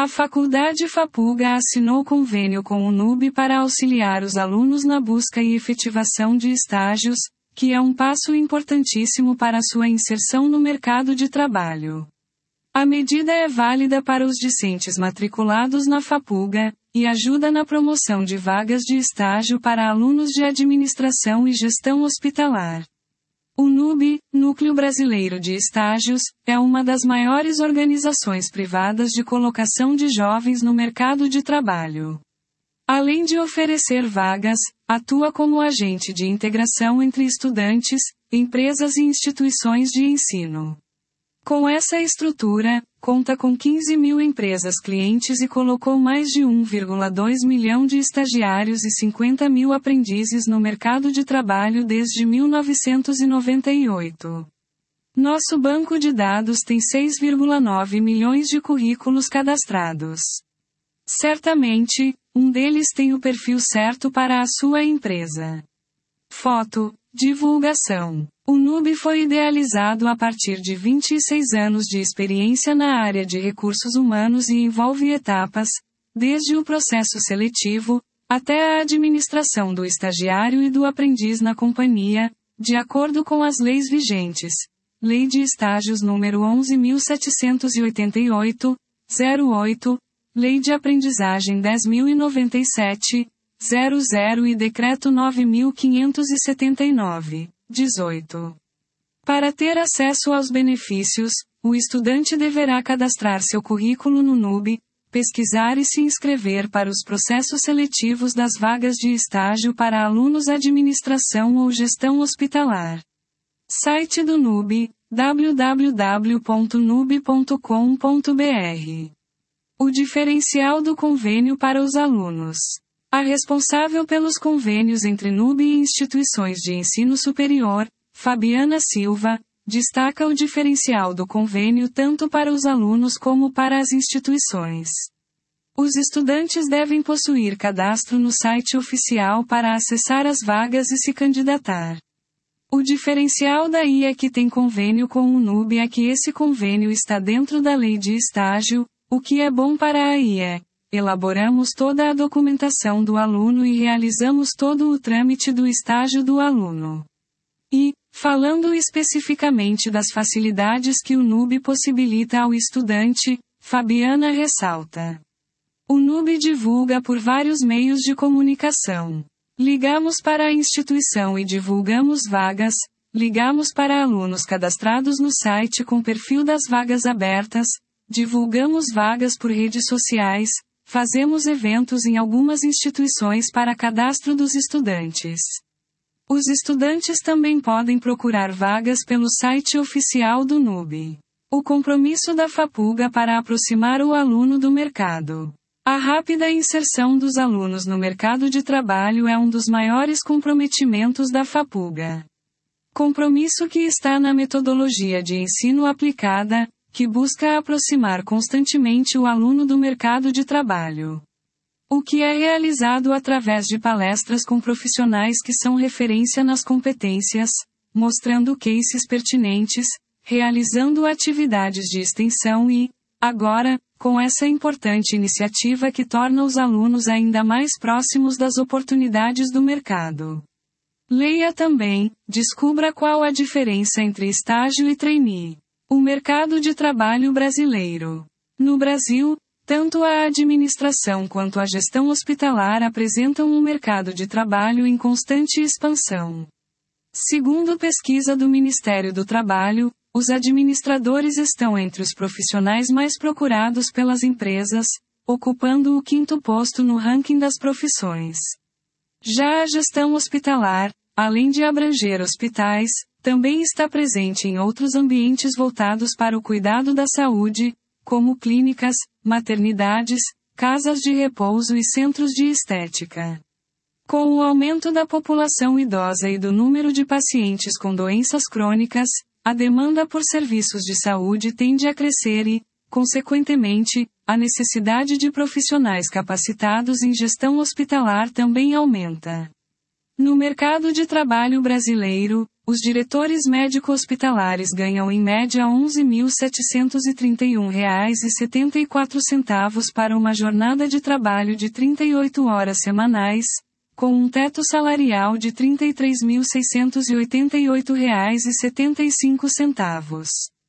A Faculdade FAPUGA assinou convênio com o NUB para auxiliar os alunos na busca e efetivação de estágios, que é um passo importantíssimo para sua inserção no mercado de trabalho. A medida é válida para os discentes matriculados na FAPUGA, e ajuda na promoção de vagas de estágio para alunos de administração e gestão hospitalar. O NUB, Núcleo Brasileiro de Estágios, é uma das maiores organizações privadas de colocação de jovens no mercado de trabalho. Além de oferecer vagas, atua como agente de integração entre estudantes, empresas e instituições de ensino. Com essa estrutura, conta com 15 mil empresas clientes e colocou mais de 1,2 milhão de estagiários e 50 mil aprendizes no mercado de trabalho desde 1998. Nosso banco de dados tem 6,9 milhões de currículos cadastrados. Certamente, um deles tem o perfil certo para a sua empresa. Foto. Divulgação. O NUB foi idealizado a partir de 26 anos de experiência na área de recursos humanos e envolve etapas, desde o processo seletivo, até a administração do estagiário e do aprendiz na companhia, de acordo com as leis vigentes. Lei de Estágios número 11.788, 08, Lei de Aprendizagem 10.097, 00 e Decreto 9.579, 18. Para ter acesso aos benefícios, o estudante deverá cadastrar seu currículo no NUB, pesquisar e se inscrever para os processos seletivos das vagas de estágio para alunos administração ou gestão hospitalar. Site do NUB, www.nub.com.br. O diferencial do convênio para os alunos. A responsável pelos convênios entre NUB e instituições de ensino superior, Fabiana Silva, destaca o diferencial do convênio tanto para os alunos como para as instituições. Os estudantes devem possuir cadastro no site oficial para acessar as vagas e se candidatar. O diferencial daí é que tem convênio com o NUB é que esse convênio está dentro da lei de estágio, o que é bom para a IE. Elaboramos toda a documentação do aluno e realizamos todo o trâmite do estágio do aluno. E, falando especificamente das facilidades que o NUB possibilita ao estudante, Fabiana ressalta. O NUB divulga por vários meios de comunicação. Ligamos para a instituição e divulgamos vagas, ligamos para alunos cadastrados no site com perfil das vagas abertas, divulgamos vagas por redes sociais, fazemos eventos em algumas instituições para cadastro dos estudantes. Os estudantes também podem procurar vagas pelo site oficial do NUB. O compromisso da FAPUGA para aproximar o aluno do mercado. A rápida inserção dos alunos no mercado de trabalho é um dos maiores comprometimentos da FAPUGA. Compromisso que está na metodologia de ensino aplicada, que busca aproximar constantemente o aluno do mercado de trabalho. O que é realizado através de palestras com profissionais que são referência nas competências, mostrando cases pertinentes, realizando atividades de extensão e, agora, com essa importante iniciativa que torna os alunos ainda mais próximos das oportunidades do mercado. Leia também, descubra qual a diferença entre estágio e trainee. O mercado de trabalho brasileiro. No Brasil, tanto a administração quanto a gestão hospitalar apresentam um mercado de trabalho em constante expansão. Segundo pesquisa do Ministério do Trabalho, os administradores estão entre os profissionais mais procurados pelas empresas, ocupando o 5º posto no ranking das profissões. Já a gestão hospitalar, além de abranger hospitais, também está presente em outros ambientes voltados para o cuidado da saúde, como clínicas, maternidades, casas de repouso e centros de estética. Com o aumento da população idosa e do número de pacientes com doenças crônicas, a demanda por serviços de saúde tende a crescer e, consequentemente, a necessidade de profissionais capacitados em gestão hospitalar também aumenta. No mercado de trabalho brasileiro, Os diretores médico-hospitalares ganham em média R$ 11.731,74 para uma jornada de trabalho de 38 horas semanais, com um teto salarial de R$ 33.688,75.